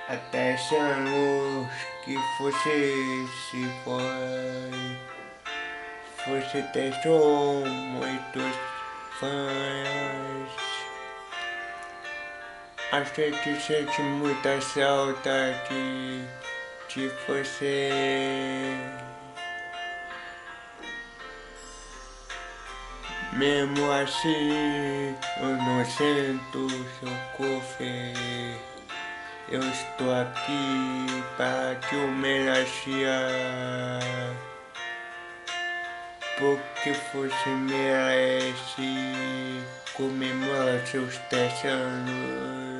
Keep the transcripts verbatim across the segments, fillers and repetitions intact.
Até anos que você se foi, você deixou muitos fãs. A gente sente muita saudade de você. Mesmo assim, eu não sinto seu cofre. Eu estou aqui para te homenagear, porque você merece comemorar seus dez anos.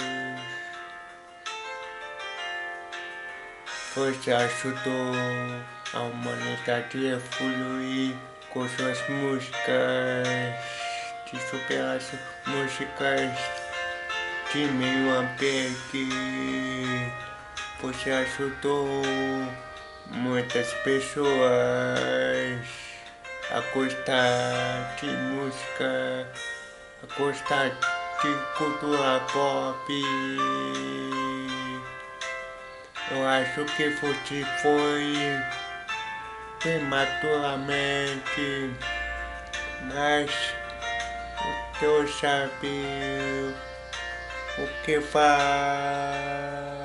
Você ajudou a humanidade a evoluir com suas músicas de superação, músicas de meio ambiente. Você ajudou muitas pessoas a gostar de música, a gostar de cultura pop. Eu acho que você foi prematuramente, mas Deus sabe o que faz.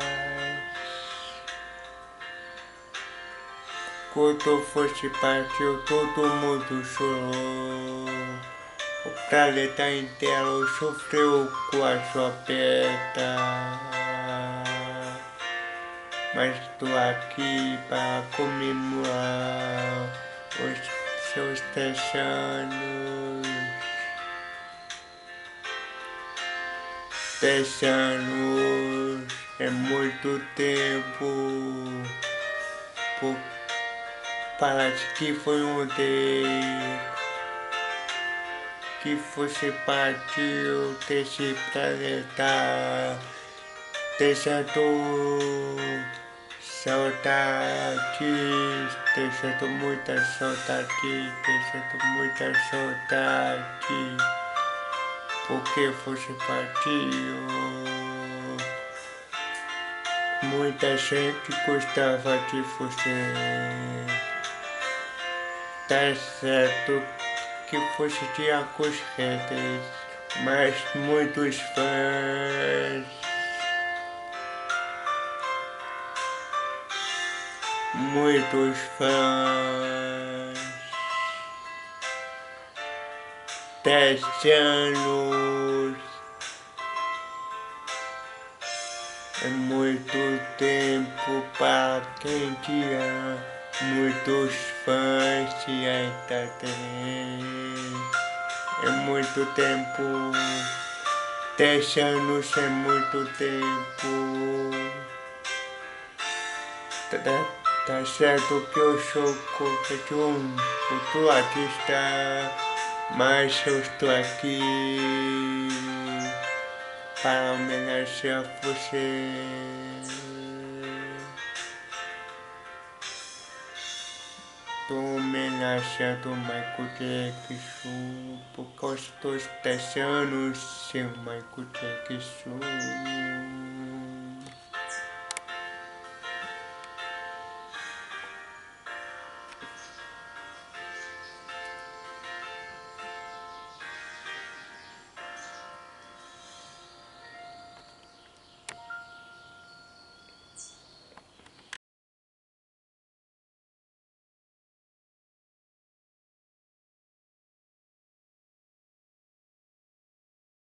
Quando você partiu, todo mundo chorou. O planeta inteiro sofreu com a sua perda. Mas estou aqui para comemorar os seus dez anos. Dez anos é muito tempo. Por... Parece que foi ontem que você partiu desse planeta, deixando saudades, deixando muita saudade, deixando muita saudade, porque você partiu. Muita gente gostava de você. Tá certo que você tinha com redes, mas muitos fãs, muitos fãs, dez anos é muito tempo para quem te ama. Muitos fãs e ainda tem. É muito tempo. Dez anos é muito tempo. Tá, tá certo que eu sou de um outro artista, mas eu estou aqui para homenagear você. Estou homenageando Michael Jackson por causa dos dez anos, seu Michael Jackson.